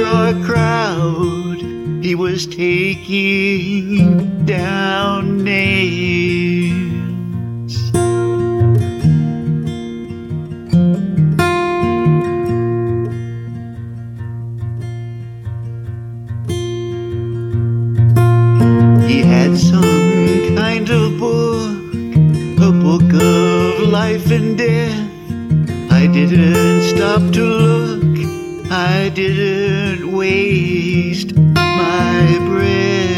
saw a crowd. He was taking down names. He had some kind of book, a book of life and death. I didn't stop to look, I didn't waste my breath.